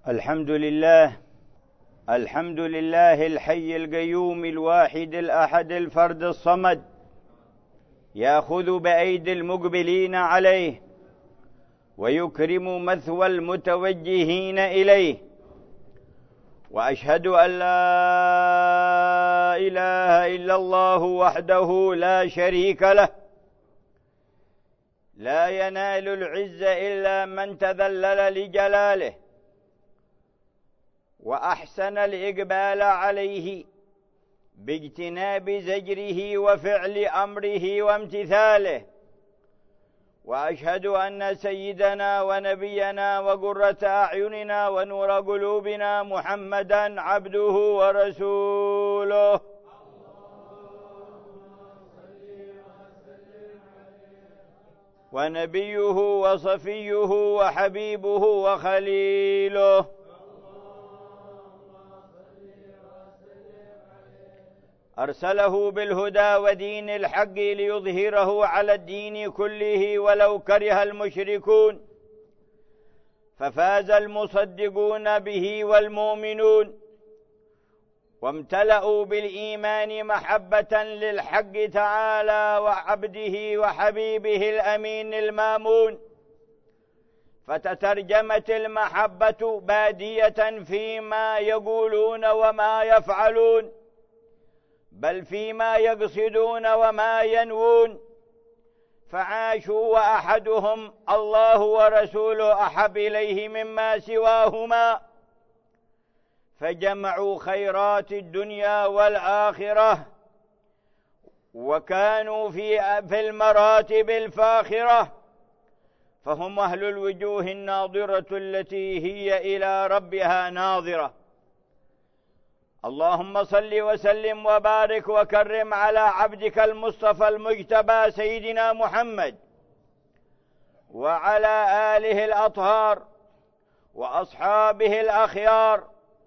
الحمد لله الحي القيوم الواحد الأحد الفرد الصمد، يأخذ بأيدي المقبلين عليه ويكرم مثوى المتوجهين إليه، وأشهد أن لا إله إلا الله وحده لا شريك له، لا ينال العز إلا من تذلل لجلاله وأحسن الإقبال عليه باجتناب زجره وفعل أمره وامتثاله. وأشهد أن سيدنا ونبينا وقرة أعيننا ونور قلوبنا محمدًا عبده ورسوله، ونبيه وصفيه وحبيبه وخليله، أرسله بالهدى ودين الحق ليظهره على الدين كله ولو كره المشركون، ففاز المصدقون به والمؤمنون، وامتلأوا بالإيمان محبة للحق تعالى وعبده وحبيبه الأمين المامون، فتترجمت المحبة بادية فيما يقولون وما يفعلون، بل فيما يقصدون وما ينوون، فعاشوا وأحدهم الله ورسوله أحب إليه مما سواهما، فجمعوا خيرات الدنيا والآخرة، وكانوا في المراتب الفاخرة، فهم أهل الوجوه الناظرة التي هي إلى ربها ناظرة. اللهم صل وسلم وبارك وكرم على عبدك المصطفى المجتبى سيدنا محمد، وعلى آله الأطهار وأصحابه الأخيار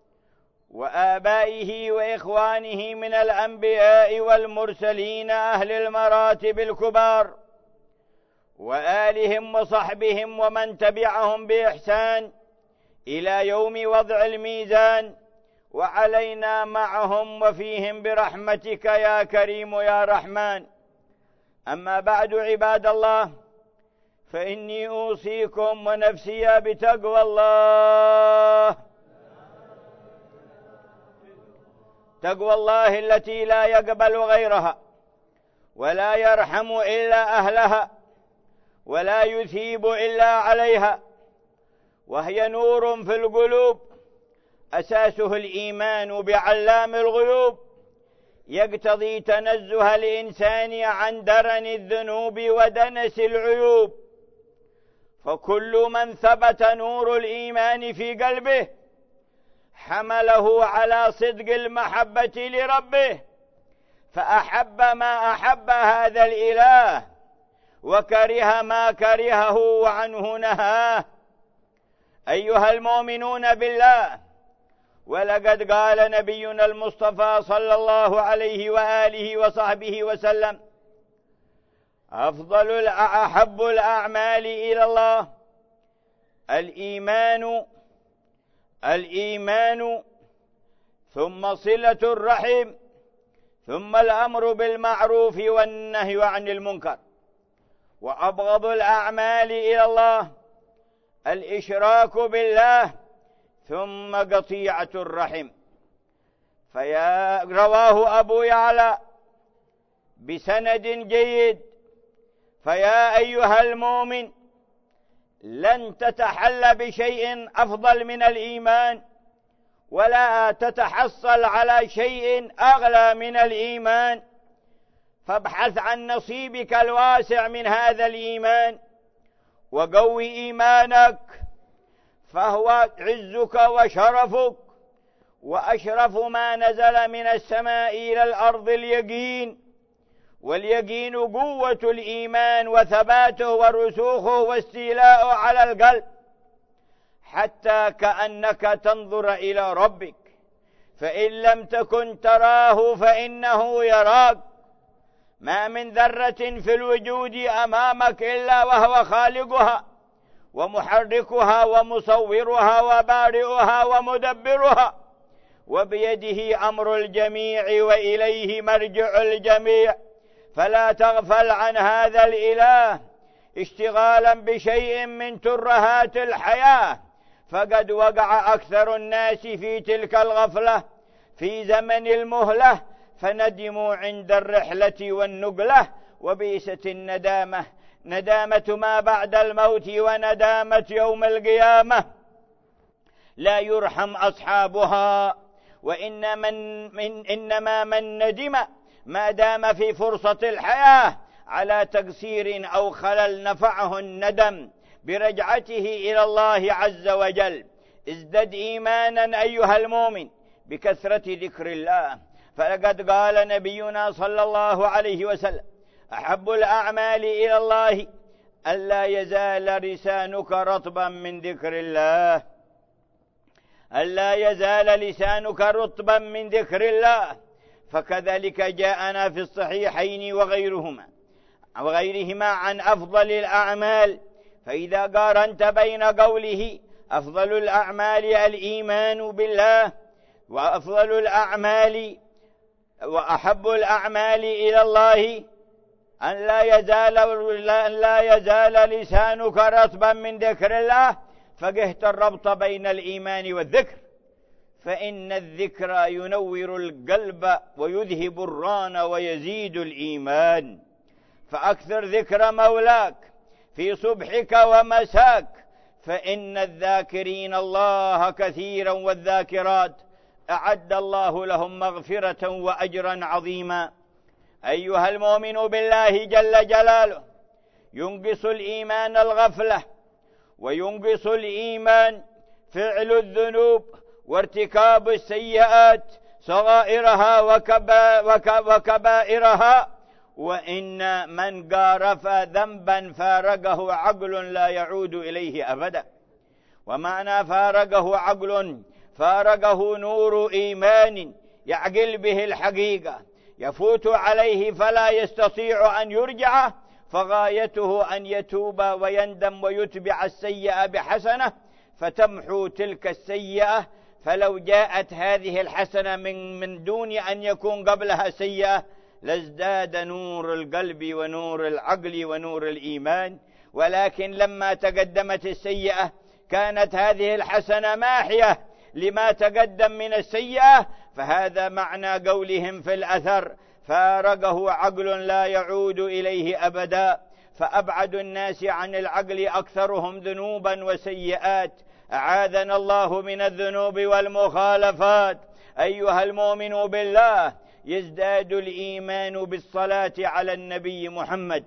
وآبائه وإخوانه من الأنبياء والمرسلين أهل المراتب الكبار، وآلهم وصحبهم ومن تبعهم بإحسان إلى يوم وضع الميزان، وعلينا معهم وفيهم برحمتك يا كريم يا رحمن. أما بعد، عباد الله، فإني أوصيكم ونفسي بتقوى الله، تقوى الله التي لا يقبل غيرها ولا يرحم إلا أهلها ولا يثيب إلا عليها، وهي نور في القلوب أساسه الإيمان بعلام الغيوب، يقتضي تنزه الإنسان عن درن الذنوب ودنس العيوب، فكل من ثبت نور الإيمان في قلبه حمله على صدق المحبة لربه، فأحب ما أحب هذا الإله وكره ما كرهه وعنه نهاه. أيها المؤمنون بالله، ولقد قال نبينا المصطفى صلى الله عليه وآله وصحبه وسلم: أحب الأعمال إلى الله الإيمان ثم صلة الرحم ثم الأمر بالمعروف والنهي عن المنكر، وأبغض الأعمال إلى الله الإشراك بالله ثم قطيعة الرحم. رواه أبو يعلى بسند جيد: فيا أيها المؤمن، لن تتحل بشيء أفضل من الإيمان، ولا تتحصل على شيء أغلى من الإيمان، فابحث عن نصيبك الواسع من هذا الإيمان وقوي إيمانك، فهو عزك وشرفك، وأشرف ما نزل من السماء إلى الأرض اليقين، واليقين قوة الإيمان وثباته ورسوخه واستيلاؤه على القلب، حتى كأنك تنظر إلى ربك، فإن لم تكن تراه فإنه يراك، ما من ذرة في الوجود أمامك إلا وهو خالقها ومحركها ومصورها وبارئها ومدبرها، وبيده أمر الجميع وإليه مرجع الجميع، فلا تغفل عن هذا الإله اشتغالا بشيء من ترهات الحياة، فقد وقع أكثر الناس في تلك الغفلة في زمن المهلة، فندموا عند الرحلة والنقلة، وبئست الندامة، ندامة ما بعد الموت وندامة يوم القيامة لا يرحم أصحابها. إنما من ندم ما دام في فرصة الحياة على تقصير أو خلل نفعه الندم برجعته إلى الله عز وجل. ازدد إيمانا أيها المؤمن بكثرة ذكر الله، فلقد قال نبينا صلى الله عليه وسلم: أحب الأعمال إلى الله ألا يزال لسانك رطبا من ذكر الله، ألا يزال لسانك رطبا من ذكر الله. فكذلك جاءنا في الصحيحين وغيرهما عن أفضل الأعمال، فإذا قارنت بين قوله أفضل الأعمال الإيمان بالله، وأفضل الأعمال وأحب الأعمال إلى الله أن لا يزال لسانك رطبا من ذكر الله، فقهت الربط بين الإيمان والذكر، فإن الذكر ينور القلب ويذهب الران ويزيد الإيمان. فأكثر ذكر مولاك في صبحك ومساك، فإن الذاكرين الله كثيرا والذاكرات أعد الله لهم مغفرة وأجرا عظيما. أيها المؤمن بالله جل جلاله، ينقص الإيمان الغفلة، وينقص الإيمان فعل الذنوب وارتكاب السيئات صغائرها وكبائرها. وإن من قارف ذنبا فارقه عقل لا يعود إليه أبدا. ومعنى فارقه عقل، فارقه نور إيمان يعقل به الحقيقة، يفوت عليه فلا يستطيع أن يرجع، فغايته أن يتوب ويندم ويتبع السيئة بحسنة فتمحو تلك السيئة. فلو جاءت هذه الحسنة من دون أن يكون قبلها سيئة لازداد نور القلب ونور العقل ونور الإيمان، ولكن لما تقدمت السيئة كانت هذه الحسنة ماحية لما تقدم من السيئة. فهذا معنى قولهم في الأثر: فارقه عقل لا يعود إليه أبدا. فأبعد الناس عن العقل أكثرهم ذنوبا وسيئات، أعاذنا الله من الذنوب والمخالفات. أيها المؤمن بالله، يزداد الإيمان بالصلاة على النبي محمد،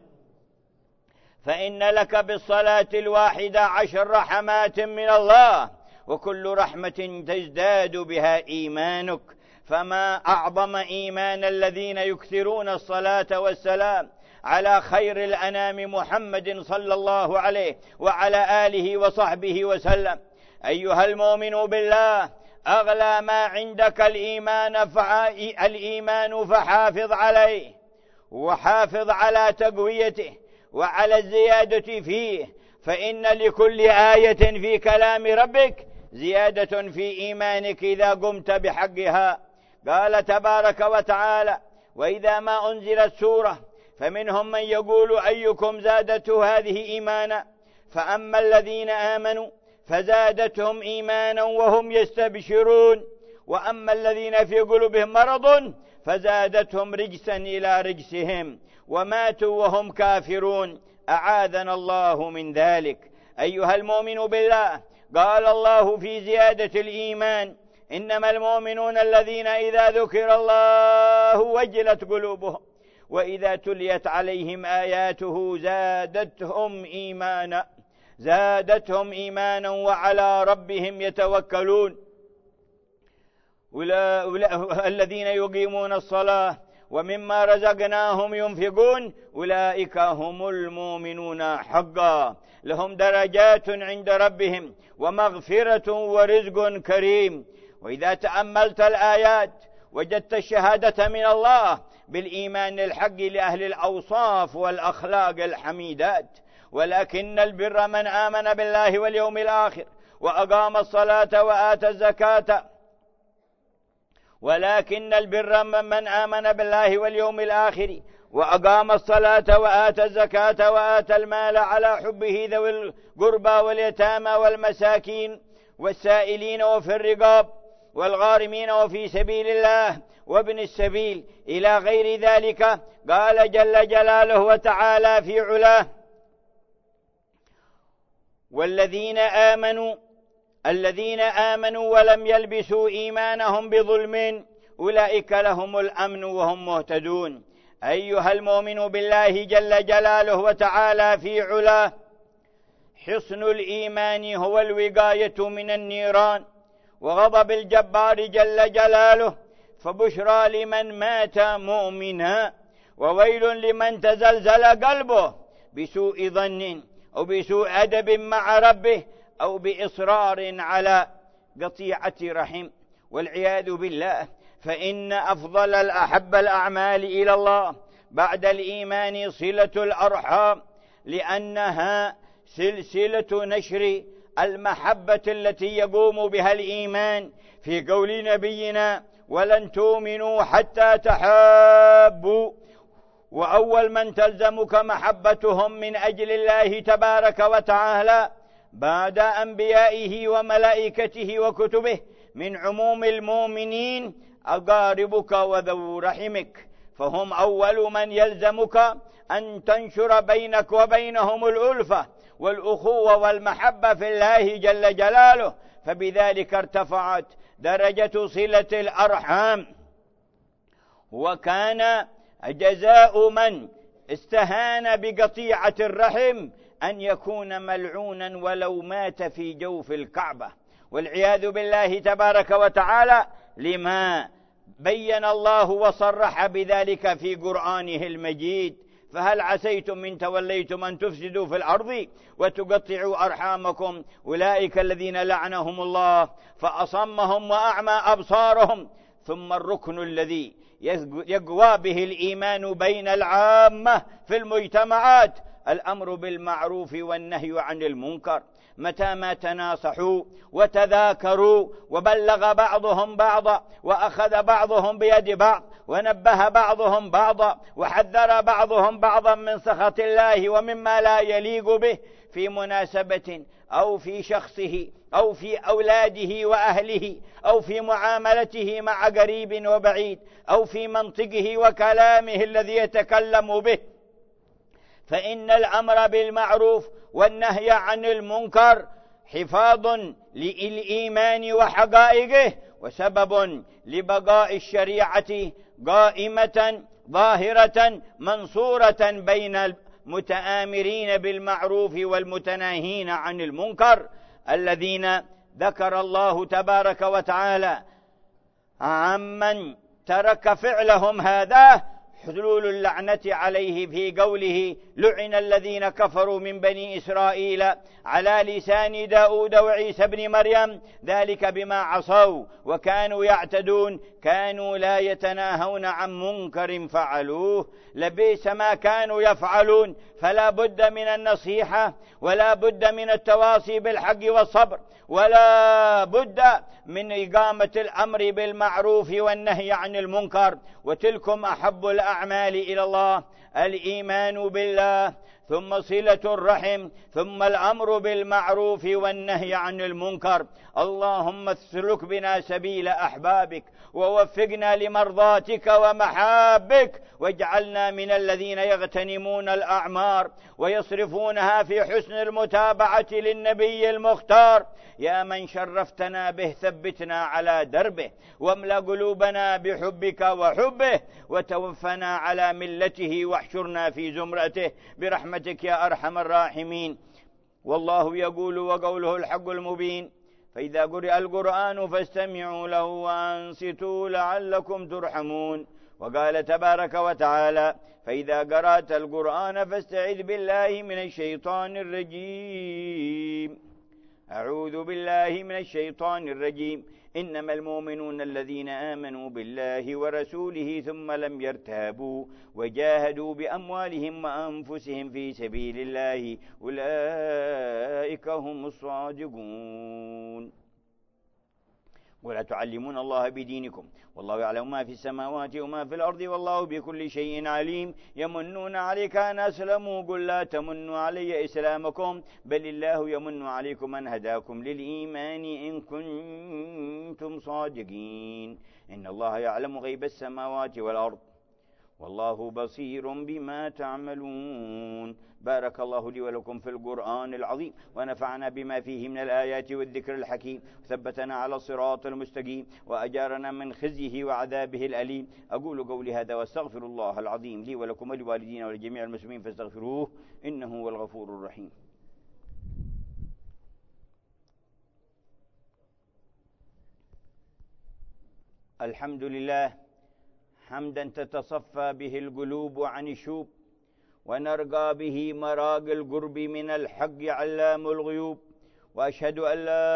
فإن لك بالصلاة الواحدة 10 رحمات من الله، وكل رحمة تزداد بها إيمانك. فما أعظم إيمان الذين يكثرون الصلاة والسلام على خير الأنام محمد صلى الله عليه وعلى آله وصحبه وسلم. أيها المؤمن بالله، أغلى ما عندك الإيمان فحافظ عليه، وحافظ على تقويته وعلى الزيادة فيه، فإن لكل آية في كلام ربك زيادة في إيمانك إذا قمت بحقها. قال تبارك وتعالى: وإذا ما أنزلت سورة فمنهم من يقول أيكم زادته هذه إيمانا، فأما الذين آمنوا فزادتهم إيمانا وهم يستبشرون، وأما الذين في قلوبهم مرض فزادتهم رجسا إلى رجسهم وماتوا وهم كافرون، أعاذنا الله من ذلك. أيها المؤمن بالله، قال الله في زيادة الإيمان: إنما المؤمنون الذين إذا ذكر الله وجلت قلوبهم وإذا تليت عليهم آياته زادتهم إيمانا وعلى ربهم يتوكلون. الذين يقيمون الصلاة ومما رزقناهم ينفقون أولئك هم المؤمنون حقا، لهم درجات عند ربهم ومغفرة ورزق كريم. وإذا تأملت الآيات وجدت الشهادة من الله بالإيمان الحق لأهل الأوصاف والأخلاق الحميدات، ولكن البر من آمن بالله واليوم الآخر وأقام الصلاة وآتى الزكاة. ولكن البر من آمن بالله واليوم الآخر وأقام الصلاة وآتى الزكاة وآتى المال على حبه ذوي القربى واليتامى والمساكين والسائلين وفي الرقاب والغارمين وفي سبيل الله وابن السبيل إلى غير ذلك. قال جل جلاله وتعالى في علاه: الذين آمنوا ولم يلبسوا إيمانهم بظلم أولئك لهم الأمن وهم مهتدون. أيها المؤمن بالله جل جلاله وتعالى في علاه، حصن الإيمان هو الوقاية من النيران وغضب الجبار جل جلاله، فبشرى لمن مات مؤمنا وويل لمن تزلزل قلبه بسوء ظن أو بسوء أدب مع ربه أو بإصرار على قطيعة رحم، والعياذ بالله. فإن أفضل الأحب الأعمال إلى الله بعد الإيمان صلة الأرحام، لأنها سلسلة نشر المحبة التي يقوم بها الإيمان، في قول نبينا: ولن تؤمنوا حتى تحابوا. وأول من تلزمك محبتهم من أجل الله تبارك وتعالى بعد أنبيائه وملائكته وكتبه من عموم المؤمنين أقاربك وذو رحمك، فهم أول من يلزمك أن تنشر بينك وبينهم الألفة والأخوة والمحبة في الله جل جلاله، فبذلك ارتفعت درجة صلة الأرحام. وكان جزاء من استهان بقطيعة الرحم أن يكون ملعونا ولو مات في جوف الكعبة، والعياذ بالله تبارك وتعالى، لما بين الله وصرح بذلك في قرآنه المجيد: فهل عسيتم إن توليتم أن تفسدوا في الأرض وتقطعوا أرحامكم أولئك الذين لعنهم الله فأصمهم وأعمى أبصارهم. ثم الركن الذي يقوى به الإيمان بين العامة في المجتمعات: الأمر بالمعروف والنهي عن المنكر. متى ما تناصحوا وتذاكروا وبلغ بعضهم بعضا وأخذ بعضهم بيد بعض ونبه بعضهم بعضا وحذر بعضهم بعضا من سخط الله ومما لا يليق به في مناسبة أو في شخصه أو في أولاده وأهله أو في معاملته مع قريب وبعيد أو في منطقه وكلامه الذي يتكلم به، فإن الأمر بالمعروف والنهي عن المنكر حفاظ للإيمان وحقائقه وسبب لبقاء الشريعة قائمة ظاهرة منصورة بين المتآمرين بالمعروف والمتناهين عن المنكر، الذين ذكر الله تبارك وتعالى عمن ترك فعلهم هذا حلول اللعنة عليه في قوله: لعن الذين كفروا من بني إسرائيل على لسان داود وعيسى بن مريم ذلك بما عصوا وكانوا يعتدون كانوا لا يتناهون عن منكر فعلوه لبئس ما كانوا يفعلون. فلا بد من النصيحة ولا بد من التواصي بالحق والصبر ولا بد من إقامة الأمر بالمعروف والنهي عن المنكر. وتلكم أحب الأعمال إلى الله: الإيمان بالله، ثم صلة الرحم، ثم الأمر بالمعروف والنهي عن المنكر. اللهم اسلك بنا سبيل أحبابك ووفقنا لمرضاتك ومحابك، واجعلنا من الذين يغتنمون الأعمار ويصرفونها في حسن المتابعة للنبي المختار. يا من شرفتنا به ثبتنا على دربه، واملأ قلوبنا بحبك وحبه، وتوفنا على ملته واحشرنا في زمرته برحمتك يا أرحم الراحمين. والله يقول وقوله الحق المبين: فإذا قرئ القرآن فاستمعوا له وأنصتوا لعلكم ترحمون. وقال تبارك وتعالى: فإذا قرأت القرآن فاستعذ بالله من الشيطان الرجيم. أعوذ بالله من الشيطان الرجيم. إنما المؤمنون الذين آمنوا بالله ورسوله ثم لم يرتابوا وجاهدوا بأموالهم وأنفسهم في سبيل الله أولئك هم الصادقون. ولا تعلمون الله بدينكم والله يعلم ما في السماوات وما في الأرض والله بكل شيء عليم. يمنون عليك أن أسلموا قل لا تمنوا علي إسلامكم بل الله يمن عليكم أن هداكم للإيمان إن كنتم صادقين. إن الله يعلم غيب السماوات والأرض والله بصير بما تعملون. بارك الله لي ولكم في القرآن العظيم ونفعنا بما فيه من الآيات والذكر الحكيم وثبتنا على الصراط المستقيم وأجارنا من خزيه وعذابه الأليم. أقول قولي هذا واستغفر الله العظيم لي ولكم ولوالدينا ولجميع المسلمين فاستغفروه إنه هو الغفور الرحيم. الحمد لله حمدا تتصفى به القلوب عن الشوب ونرقى به مراقي القرب من الحق علام الغيوب. وأشهد أن لا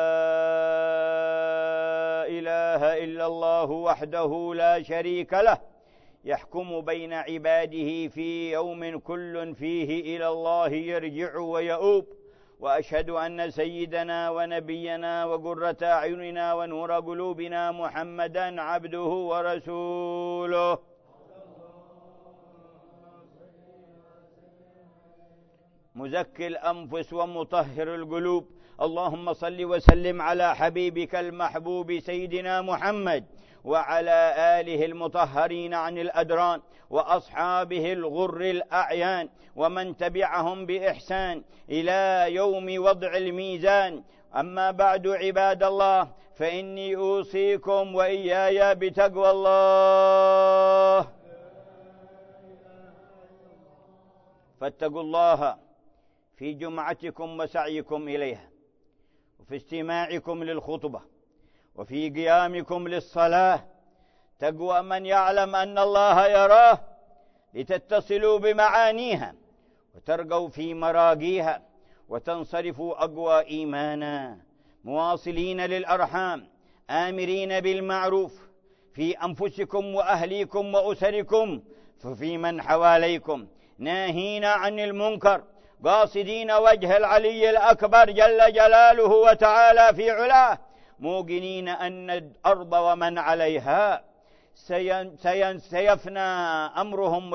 إله إلا الله وحده لا شريك له يحكم بين عباده في يوم كل فيه إلى الله يرجع ويؤوب. وأشهد أن سيدنا ونبينا وقرة أعيننا ونور قلوبنا محمدا عبده ورسوله مزكي الأنفس ومطهر القلوب. اللهم صل وسلم على حبيبك المحبوب سيدنا محمد وعلى آله المطهرين عن الأدران وأصحابه الغر الأعيان ومن تبعهم بإحسان إلى يوم وضع الميزان. أما بعد عباد الله فإني أوصيكم وإياي بتقوى الله. فاتقوا الله في جمعتكم وسعيكم إليها وفي استماعكم للخطبة وفي قيامكم للصلاة. تقوى من يعلم أن الله يراه لتتصلوا بمعانيها وترقوا في مراقيها وتنصرفوا أقوى إيمانا مواصلين للأرحام آمرين بالمعروف في أنفسكم وأهليكم وأسركم ففي من حواليكم ناهين عن المنكر قاصدين وجه العلي الأكبر جل جلاله وتعالى في علاه موقنين أن الأرض ومن عليها سيفنى أمرهم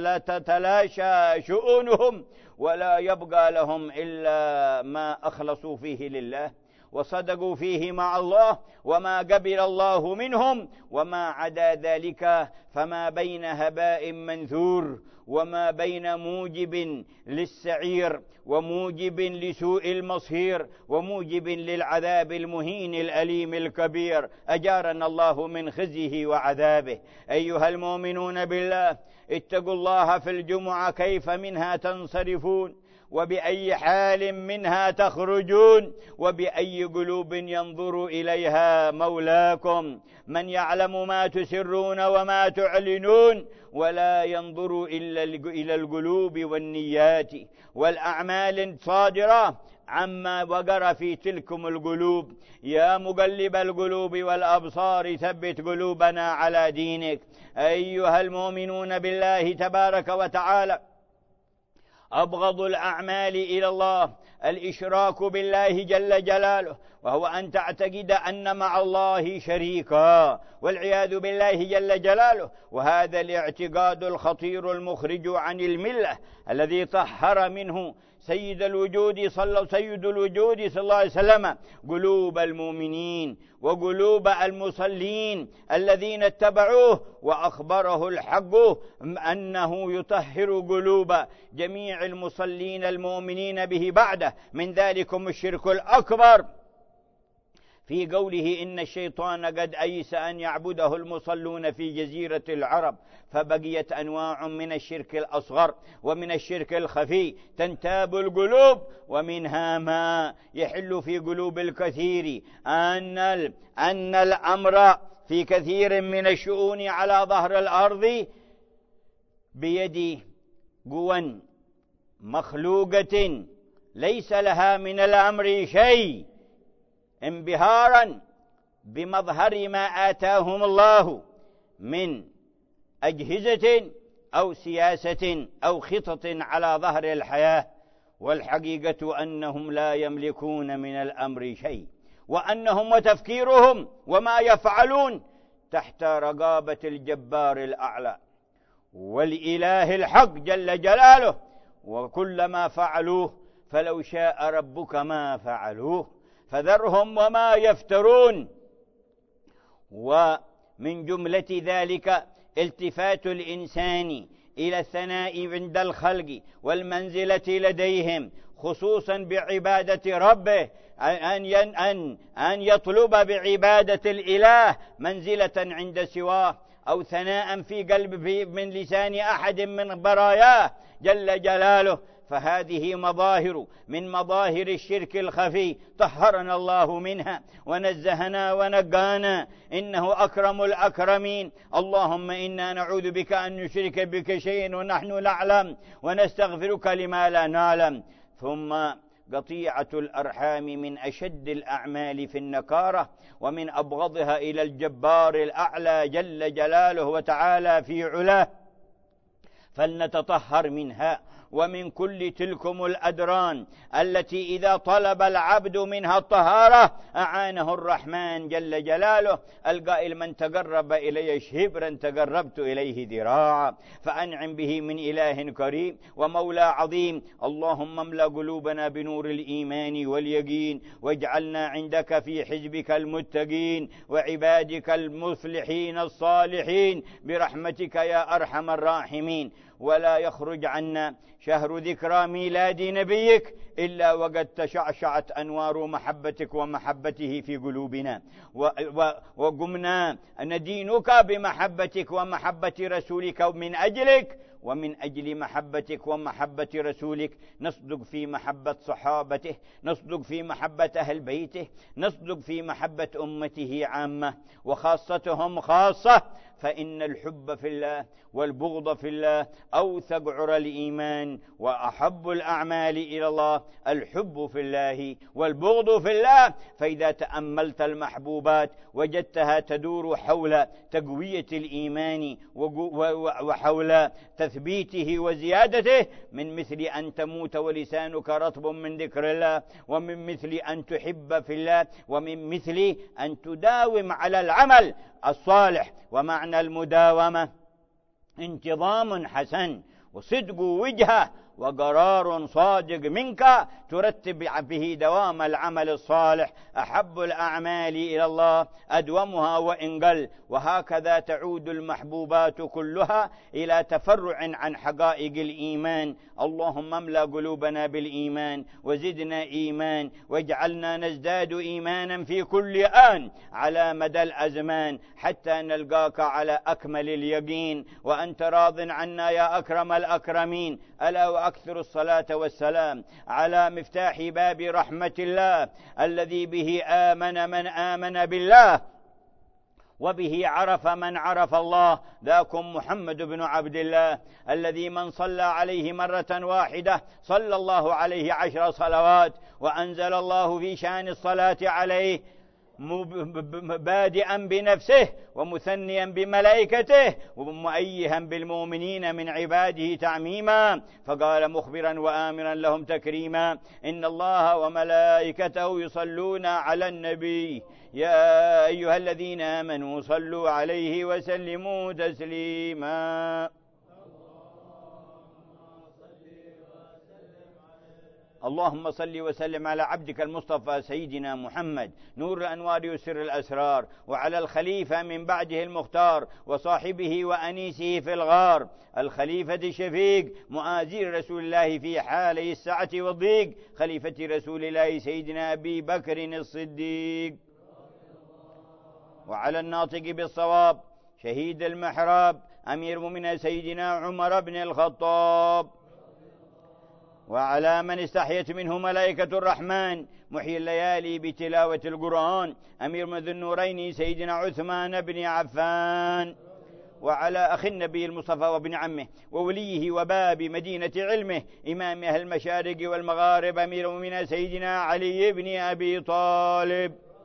ويتلاشى شؤونهم ولا يبقى لهم إلا ما أخلصوا فيه لله وصدقوا فيه مع الله وما قبل الله منهم وما عدا ذلك فما بين هباء منثور وما بين موجب للسعير وموجب لسوء المصير وموجب للعذاب المهين الأليم الكبير. أجارنا الله من خزيه وعذابه. أيها المؤمنون بالله اتقوا الله في الجمعة كيف منها تنصرفون وبأي حال منها تخرجون وبأي قلوب ينظر إليها مولاكم من يعلم ما تسرون وما تعلنون ولا ينظر إلا إلى القلوب والنيات والأعمال الصادرة عما وقر في تلكم القلوب. يا مقلب القلوب والأبصار ثبت قلوبنا على دينك. أيها المؤمنون بالله تبارك وتعالى أبغض الأعمال إلى الله الإشراك بالله جل جلاله وهو أن تعتقد أن مع الله شريكا والعياذ بالله جل جلاله. وهذا الاعتقاد الخطير المخرج عن الملة الذي طهر منه سيد الوجود صلى الله عليه وسلم قلوب المؤمنين وقلوب المصلين الذين اتبعوه وأخبره الحق أنه يطهر قلوب جميع المصلين المؤمنين به بعده من ذلكم الشرك الأكبر في قوله إن الشيطان قد أيس أن يعبده المصلون في جزيرة العرب فبقيت أنواع من الشرك الأصغر ومن الشرك الخفي تنتاب القلوب ومنها ما يحل في قلوب الكثير أن الأمر في كثير من الشؤون على ظهر الأرض بيد قوى مخلوقة ليس لها من الأمر شيء انبهارا بمظهر ما آتاهم الله من أجهزة أو سياسة أو خطط على ظهر الحياة، والحقيقة أنهم لا يملكون من الأمر شيء، وأنهم وتفكيرهم وما يفعلون تحت رقابة الجبار الأعلى والإله الحق جل جلاله، وكل ما فعلوه فلو شاء ربك ما فعلوه فذرهم وما يفترون. ومن جملة ذلك التفات الإنسان إلى الثناء عند الخلق والمنزلة لديهم، خصوصا بعبادة ربه، أن يطلب بعبادة الإله منزلة عند سواه أو ثناء في قلب من لسان أحد من براياه جل جلاله، فهذه مظاهر من مظاهر الشرك الخفي طهرنا الله منها ونزهنا ونقانا، إنه أكرم الأكرمين. اللهم إنا نعوذ بك أن نشرك بك شيئا ونحن نعلم، ونستغفرك لما لا نعلم. ثم قطيعة الأرحام من أشد الأعمال في النكارة، ومن أبغضها إلى الجبار الأعلى جل جلاله وتعالى في علاه، فلنتطهر منها ومن كل تلكم الأدران التي إذا طلب العبد منها الطهارة أعانه الرحمن جل جلاله. القائل من تقرب إلي شبرا تقربت إليه ذراعا، فأنعم به من إله كريم ومولى عظيم. اللهم املأ قلوبنا بنور الإيمان واليقين، واجعلنا عندك في حزبك المتقين وعبادك المفلحين الصالحين برحمتك يا أرحم الراحمين. ولا يخرج عنا شهر ذكرى ميلاد نبيك إلا وقد تشعشعت أنوار محبتك ومحبته في قلوبنا، وقمنا ندينك بمحبتك ومحبة رسولك من أجلك، ومن أجل محبتك ومحبة رسولك نصدق في محبة صحابته، نصدق في محبة أهل بيته، نصدق في محبة أمته عامة وخاصتهم خاصة، فإن الحب في الله والبغض في الله أوثق عرى الإيمان، وأحب الأعمال إلى الله الحب في الله والبغض في الله. فإذا تأملت المحبوبات وجدتها تدور حول تقوية الإيمان وحول تثبيته وزيادته، من مثل أن تموت ولسانك رطب من ذكر الله، ومن مثل أن تحب في الله، ومن مثل أن تداوم على العمل الصالح. ومعنى المداومة انتظام حسن وصدق وجهه وقرار صادق منك ترتب به دوام العمل الصالح. أحب الأعمال إلى الله أدومها وإن قل، وهكذا تعود المحبوبات كلها إلى تفرع عن حقائق الإيمان. اللهم املأ قلوبنا بالإيمان وزدنا إيمان، واجعلنا نزداد إيمانا في كل آن على مدى الأزمان، حتى نلقاك على أكمل اليقين وأنت راض عنا يا أكرم الأكرمين. ألا وأكثر الصلاة والسلام على مفتاح باب رحمة الله الذي به آمن من آمن بالله، وبه عرف من عرف الله، ذاكم محمد بن عبد الله الذي من صلى عليه مرة واحدة صلى الله عليه 10 صلوات، وأنزل الله في شأن الصلاة عليه بادئا بنفسه ومثنيا بملائكته ومؤيها بالمؤمنين من عباده تعميما، فقال مخبرا وآمرا لهم تكريما: إن الله وملائكته يصلون على النبي يا أيها الذين آمنوا صلوا عليه وسلموا تسليما. اللهم صل وسلم على عبدك المصطفى سيدنا محمد نور الأنوار وسر الأسرار، وعلى الخليفة من بعده المختار وصاحبه وأنيسه في الغار، الخليفة الشفيق مؤازر رسول الله في حالي السعة والضيق، خليفة رسول الله سيدنا أبي بكر الصديق، وعلى الناطق بالصواب شهيد المحراب أمير المؤمنين سيدنا عمر بن الخطاب، وعلى من استحيت منه ملائكة الرحمن محيي الليالي بتلاوة القرآن أمير من ذي النورين سيدنا عثمان بن عفان، وعلى أخي النبي المصطفى وابن عمه ووليه وباب مدينة علمه إمام أهل المشارق والمغارب أمير المؤمنين سيدنا علي بن أبي طالب،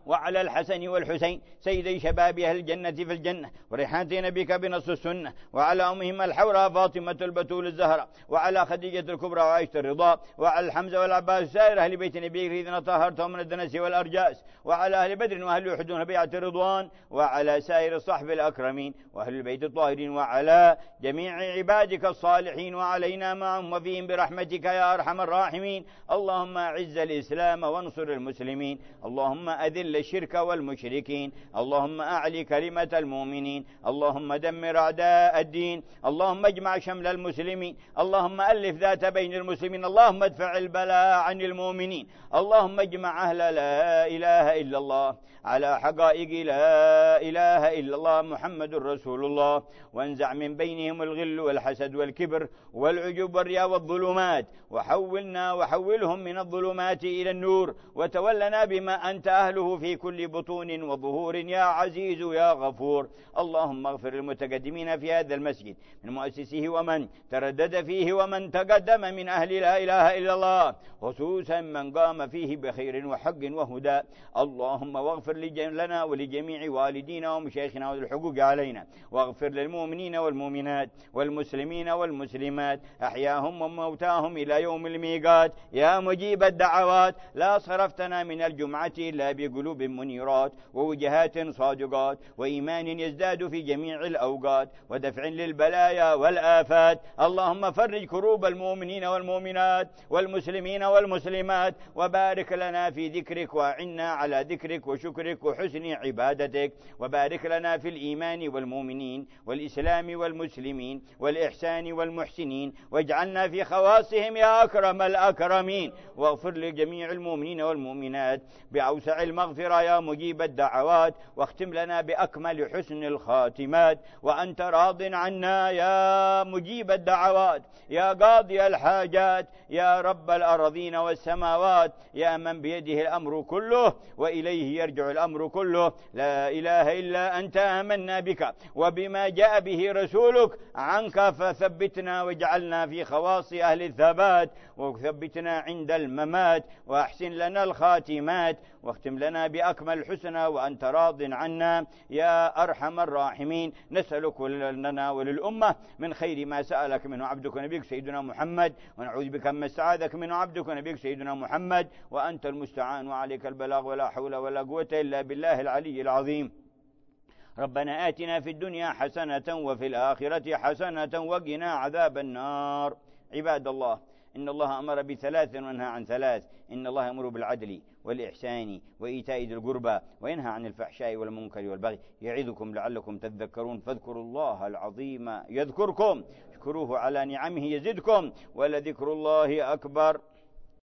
وعلى الحسن والحسين سيدي شباب أهل الجنة في الجنة وريحانة نبيك بنص السنة، وعلى أمهم الحوراء فاطمة البتول الزهراء، وعلى خديجة الكبرى وعائشة الرضا، وعلى الحمزة والعباس سائر أهل بيت نبيك إذن طهرتهم من الدنس والأرجاس، وعلى أهل بدر وأهل يحدون بيعة الرضوان، وعلى سائر الصحب الأكرمين وأهل البيت الطاهرين، وعلى جميع عبادك الصالحين وعلينا معهم وفيهم برحمتك يا أرحم الراحمين. اللهم أعز الإسلام وانصر المسلمين، اللهم أذل الشرك والمشركين، اللهم أعلي كلمة المؤمنين، اللهم دمر أعداء الدين، اللهم اجمع شمل المسلمين، اللهم ألف ذات بين المسلمين، اللهم ادفع البلاء عن المؤمنين، اللهم اجمع أهل لا إله إلا الله على حقائق لا إله إلا الله محمد رسول الله، وانزع من بينهم الغل والحسد والكبر والعجب والرياء والظلمات، وحولهم من الظلمات إلى النور، وتولنا بما أنت أهله في كل بطون وظهور يا عزيز يا غفور. اللهم اغفر للمتقدمين في هذا المسجد من مؤسسه ومن تردد فيه ومن تقدم من أهل لا إله إلا الله، خصوصا من قام فيه بخير وحق وهدى. اللهم واغفر لنا ولجميع والدينا ومشايخنا والحقوق علينا، واغفر للمؤمنين والمؤمنات والمسلمين والمسلمات أحياهم وموتاهم إلى يوم الميقات يا مجيب الدعوات. لا صرفتنا من الجمعة إلا بقلوب منيرات ووجهات صادقات وإيمان يزداد في جميع الأوقات ودفع للبلايا والآفات. اللهم فرج كروب المؤمنين والمؤمنات والمسلمين والمسلمات، وبارك لنا في ذكرك وأعنا على ذكرك وشكرك وحسن عبادتك، وبارك لنا في الإيمان والمؤمنين والإسلام والمسلمين والإحسان والمحسنين، واجعلنا في خواصهم يا أكرم الأكرمين، واغفر لجميع المؤمنين والمؤمنات بأوسع المغفرة يا مجيب الدعوات، واختم لنا بأكمل حسن الخاتمات، وأنت راض عنا يا مجيب الدعوات يا قاضي الحاجات يا رب الأرضين والسماوات، يا من بيده الأمر كله وإليه يرجع الأمر كله. لا إله إلا أنت آمنا بك وبما جاء به رسولك عنك، فثبتنا واجعلنا في خواص أهل الثبات، وثبتنا عند الممات، وأحسن لنا الخاتمات، واختم لنا بأكمل الحسنى وأنت راض عنا يا أرحم الراحمين. نسألك لنا وللأمة من خير ما سألك منه عبدك ونبيك سيدنا محمد، ونعوذ بك من استعاذك منه عبدك ونبيك سيدنا محمد، وأنت المستعان وعليك البلاغ، ولا حول ولا قوة إلا بالله العلي العظيم. ربنا آتنا في الدنيا حسنة وفي الآخرة حسنة وقنا عذاب النار. عباد الله، إن الله أمر بثلاث ونهى عن ثلاث. إن الله يأمر بالعدل والإحسان وإيتاء ذي القربى وينهى عن الفحشاء والمنكر والبغي يعظكم لعلكم تذكرون. فاذكروا الله العظيم يذكركم، اشكروه على نعمه يزدكم، ولذكر الله أكبر.